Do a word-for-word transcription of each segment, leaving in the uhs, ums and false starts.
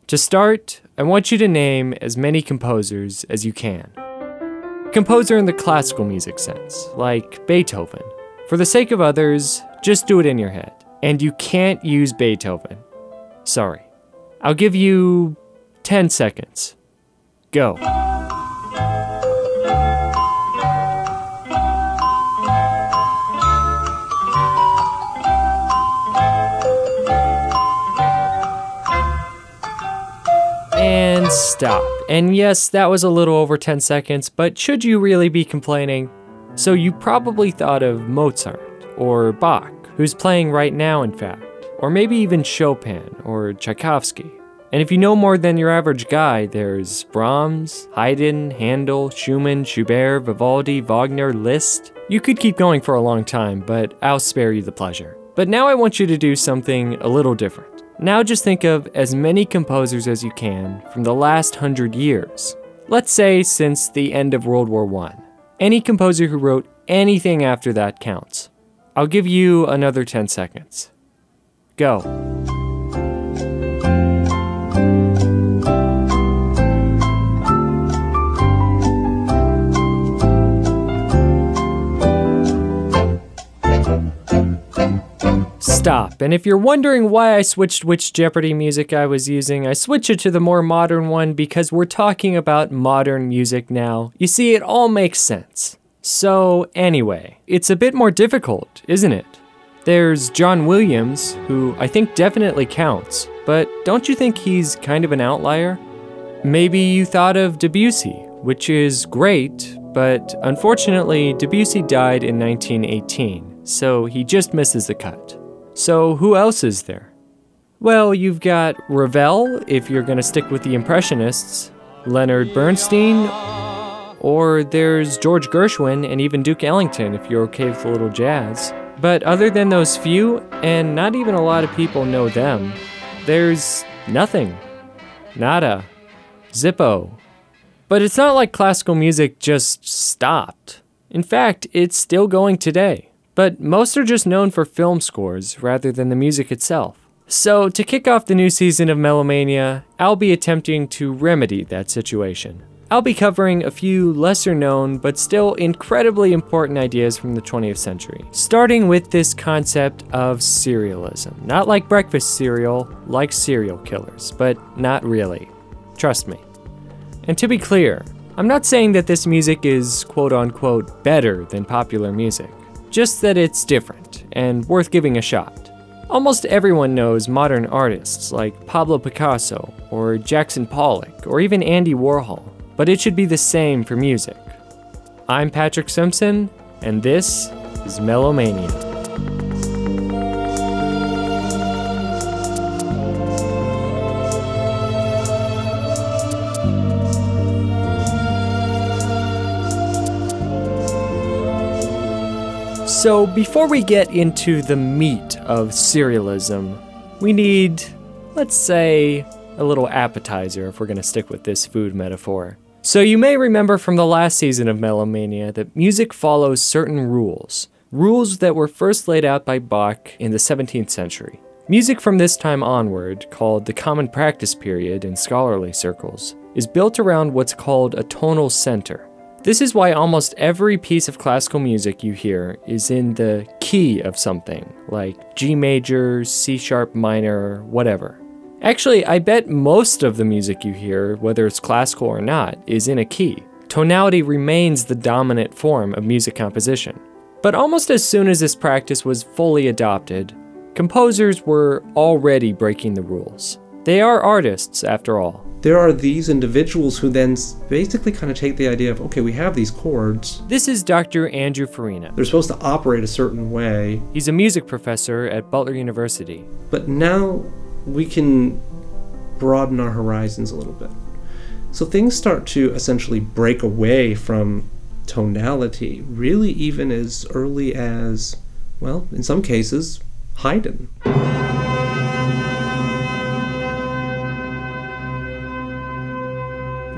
To start, I want you to name as many composers as you can. Composer in the classical music sense, like Beethoven. For the sake of others, just do it in your head. And you can't use Beethoven. Sorry. I'll give you ten seconds. Go. And stop. And yes, that was a little over ten seconds, but should you really be complaining? So you probably thought of Mozart, or Bach, who's playing right now in fact, or maybe even Chopin, or Tchaikovsky. And if you know more than your average guy, there's Brahms, Haydn, Handel, Schumann, Schubert, Vivaldi, Wagner, Liszt. You could keep going for a long time, but I'll spare you the pleasure. But now I want you to do something a little different. Now just think of as many composers as you can from the last hundred years. Let's say since the end of World War One. Any composer who wrote anything after that counts. I'll give you another ten seconds. Go. Stop. And if you're wondering why I switched which Jeopardy music I was using, I switched it to the more modern one because we're talking about modern music now. You see, it all makes sense. So anyway, it's a bit more difficult, isn't it? There's John Williams, who I think definitely counts, but don't you think he's kind of an outlier? Maybe you thought of Debussy, which is great, but unfortunately Debussy died in nineteen eighteen, so he just misses the cut. So who else is there? Well, you've got Ravel, if you're gonna stick with the Impressionists, Leonard Bernstein, or there's George Gershwin and even Duke Ellington if you're okay with a little jazz. But other than those few, and not even a lot of people know them, there's nothing. Nada. Zippo. But it's not like classical music just stopped. In fact, it's still going today. But most are just known for film scores rather than the music itself. So to kick off the new season of Melomania, I'll be attempting to remedy that situation. I'll be covering a few lesser known but still incredibly important ideas from the twentieth century, starting with this concept of serialism. Not like breakfast cereal, like serial killers, but not really. Trust me. And to be clear, I'm not saying that this music is quote-unquote better than popular music. Just that it's different, and worth giving a shot. Almost everyone knows modern artists like Pablo Picasso, or Jackson Pollock, or even Andy Warhol, but it should be the same for music. I'm Patrick Simpson, and this is Melomania. So before we get into the meat of serialism, we need, let's say, a little appetizer if we're going to stick with this food metaphor. So you may remember from the last season of Melomania that music follows certain rules, rules that were first laid out by Bach in the seventeenth century. Music from this time onward, called the Common Practice period in scholarly circles, is built around what's called a tonal center. This is why almost every piece of classical music you hear is in the key of something, like G major, C sharp minor, whatever. Actually, I bet most of the music you hear, whether it's classical or not, is in a key. Tonality remains the dominant form of music composition. But almost as soon as this practice was fully adopted, composers were already breaking the rules. They are artists, after all. There are these individuals who then basically kind of take the idea of, okay, we have these chords. This is Doctor Andrew Farina. They're supposed to operate a certain way. He's a music professor at Butler University. But now we can broaden our horizons a little bit. So things start to essentially break away from tonality, really even as early as, well, in some cases, Haydn.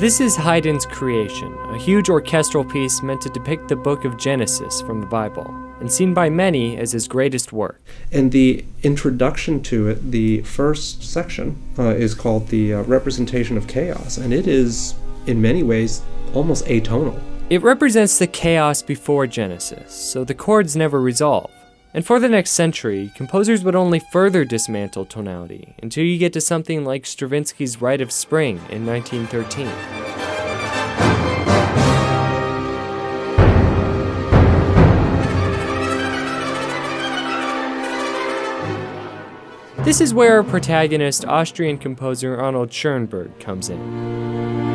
This is Haydn's Creation, a huge orchestral piece meant to depict the book of Genesis from the Bible, and seen by many as his greatest work. And the introduction to it, the first section, uh, is called the uh, Representation of Chaos, and it is, in many ways, almost atonal. It represents the chaos before Genesis, so the chords never resolve. And for the next century, composers would only further dismantle tonality until you get to something like Stravinsky's Rite of Spring in nineteen thirteen. This is where our protagonist, Austrian composer Arnold Schoenberg, comes in.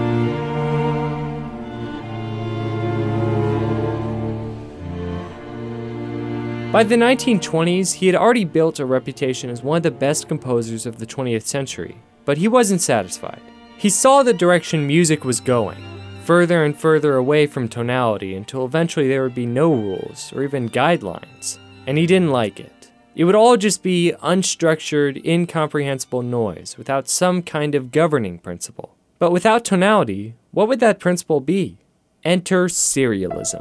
By the nineteen twenties, he had already built a reputation as one of the best composers of the twentieth century, but he wasn't satisfied. He saw the direction music was going, further and further away from tonality until eventually there would be no rules or even guidelines, and he didn't like it. It would all just be unstructured, incomprehensible noise without some kind of governing principle. But without tonality, what would that principle be? Enter serialism.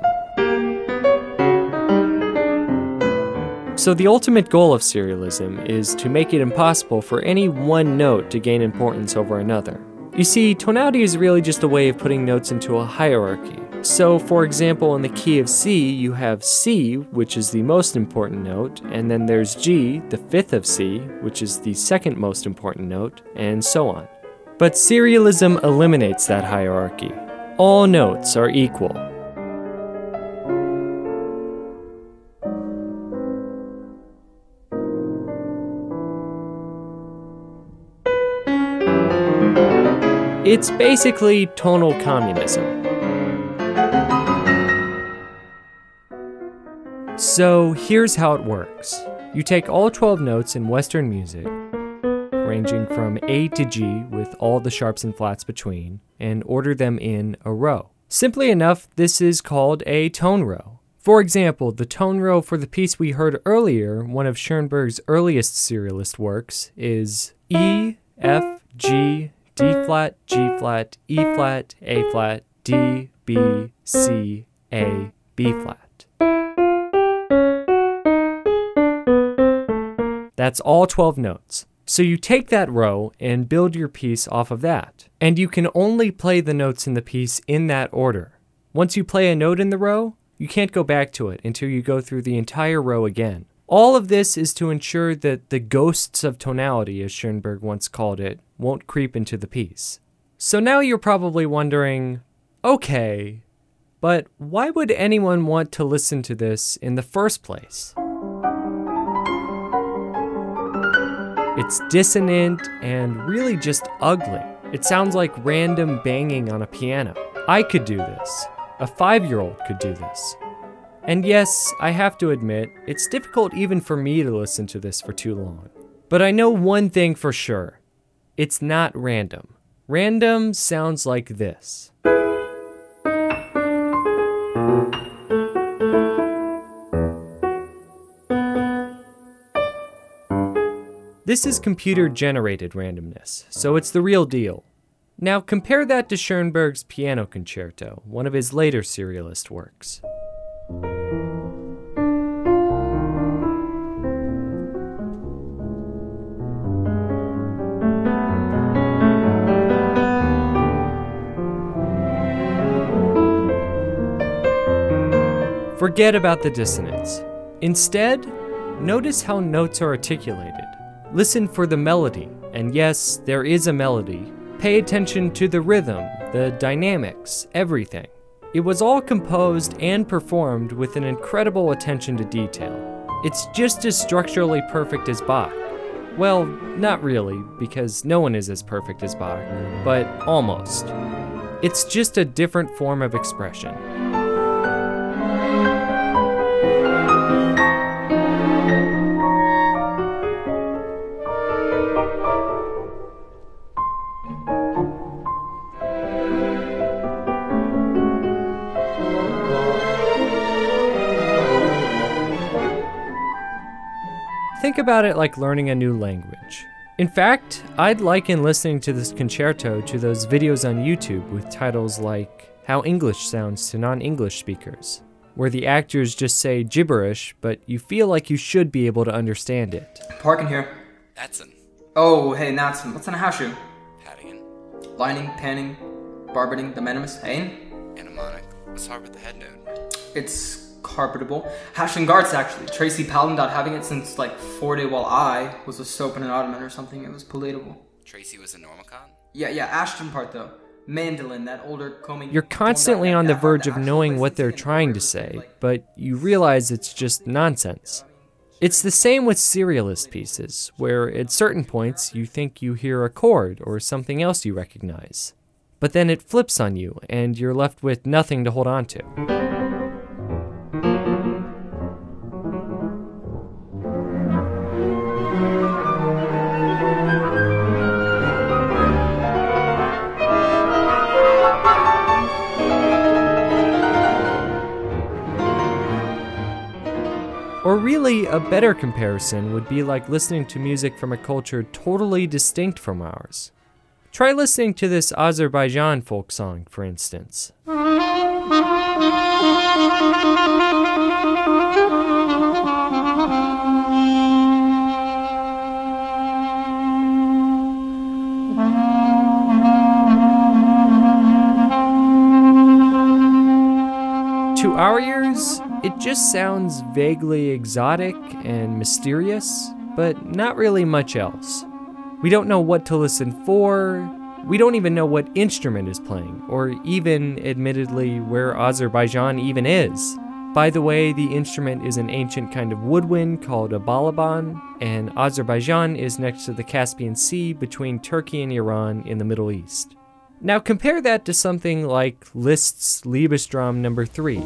So the ultimate goal of serialism is to make it impossible for any one note to gain importance over another. You see, tonality is really just a way of putting notes into a hierarchy. So, for example, in the key of C, you have C, which is the most important note, and then there's G, the fifth of C, which is the second most important note, and so on. But serialism eliminates that hierarchy. All notes are equal. It's basically tonal communism. So here's how it works. You take all twelve notes in Western music, ranging from A to G with all the sharps and flats between, and order them in a row. Simply enough, this is called a tone row. For example, the tone row for the piece we heard earlier, one of Schoenberg's earliest serialist works, is E, F, G, D flat, G flat, E flat, A flat, D, B, C, A, B flat. That's all twelve notes. So you take that row and build your piece off of that. And you can only play the notes in the piece in that order. Once you play a note in the row, you can't go back to it until you go through the entire row again. All of this is to ensure that the ghosts of tonality, as Schoenberg once called it, won't creep into the piece. So now you're probably wondering, okay, but why would anyone want to listen to this in the first place? It's dissonant and really just ugly. It sounds like random banging on a piano. I could do this. A five-year-old could do this. And yes, I have to admit, it's difficult even for me to listen to this for too long. But I know one thing for sure. It's not random. Random sounds like this. This is computer-generated randomness, so it's the real deal. Now compare that to Schoenberg's Piano Concerto, one of his later serialist works. Forget about the dissonance. Instead, notice how notes are articulated. Listen for the melody, and yes, there is a melody. Pay attention to the rhythm, the dynamics, everything. It was all composed and performed with an incredible attention to detail. It's just as structurally perfect as Bach. Well, not really, because no one is as perfect as Bach, but almost. It's just a different form of expression. Think about it like learning a new language. In fact, I'd liken listening to this concerto to those videos on YouTube with titles like How English Sounds to Non-English Speakers, where the actors just say gibberish, but you feel like you should be able to understand it. Parking here. Natson. Oh, hey, Natson. What's in a hashu? Padding. Lining, panning, barbeting, the minimus, hein? Anemonic. What's hard with the head node? It's carpetable. Hash and guards, actually. Tracy Paladin having it since like four day while I was a soap and an ottoman or something. It was palatable. Tracy was a Normicon? Yeah, yeah, Ashton part though. Mandolin, that older combing. You're constantly on the verge of knowing what they're trying to say, but you realize it's just nonsense. It's the same with serialist pieces, where at certain points you think you hear a chord or something else you recognize. But then it flips on you, and you're left with nothing to hold on to. Or really, a better comparison would be like listening to music from a culture totally distinct from ours. Try listening to this Azerbaijan folk song, for instance. To our ears, it just sounds vaguely exotic and mysterious, but not really much else. We don't know what to listen for, we don't even know what instrument is playing, or even, admittedly, where Azerbaijan even is. By the way, the instrument is an ancient kind of woodwind called a balaban, and Azerbaijan is next to the Caspian Sea between Turkey and Iran in the Middle East. Now compare that to something like Liszt's Liebesdram number three.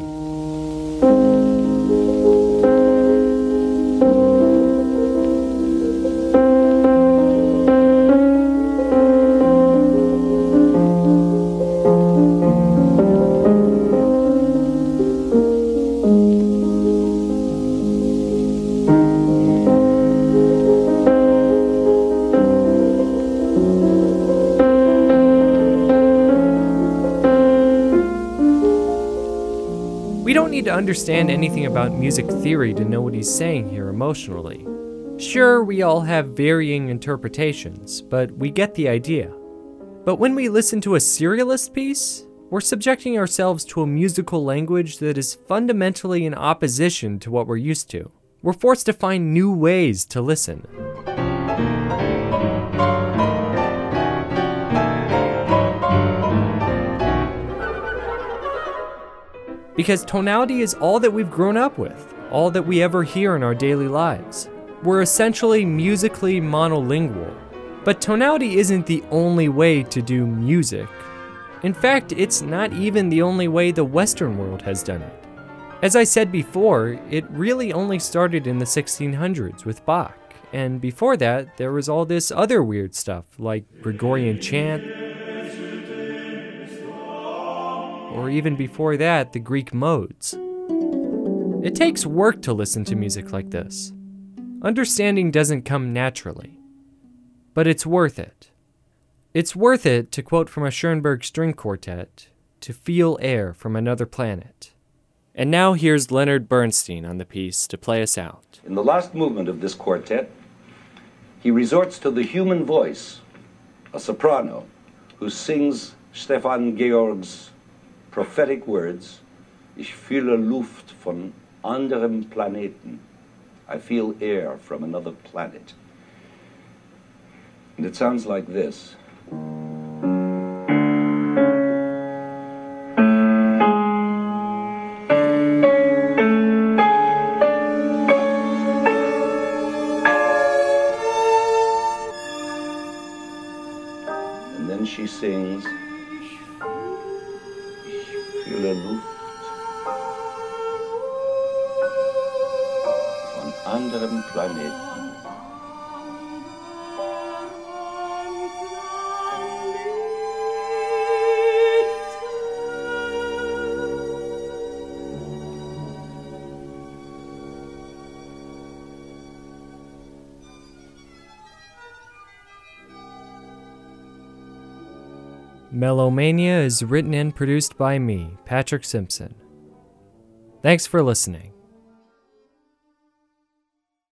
We don't need to understand anything about music theory to know what he's saying here emotionally. Sure, we all have varying interpretations, but we get the idea. But when we listen to a serialist piece, we're subjecting ourselves to a musical language that is fundamentally in opposition to what we're used to. We're forced to find new ways to listen. Because tonality is all that we've grown up with, all that we ever hear in our daily lives. We're essentially musically monolingual. But tonality isn't the only way to do music. In fact, it's not even the only way the Western world has done it. As I said before, it really only started in the sixteen hundreds with Bach, and before that, there was all this other weird stuff, like Gregorian chant, or even before that, the Greek modes. It takes work to listen to music like this. Understanding doesn't come naturally. But it's worth it. It's worth it, to quote from a Schoenberg string quartet, to feel air from another planet. And now here's Leonard Bernstein on the piece to play us out. In the last movement of this quartet, he resorts to the human voice, a soprano, who sings Stefan Georg's prophetic words, Ich fühle Luft von anderem Planeten. I feel air from another planet. And it sounds like this. And then she sings, Ich fühle Luft von anderem Planeten. Melomania is written and produced by me, Patrick Simpson. Thanks for listening.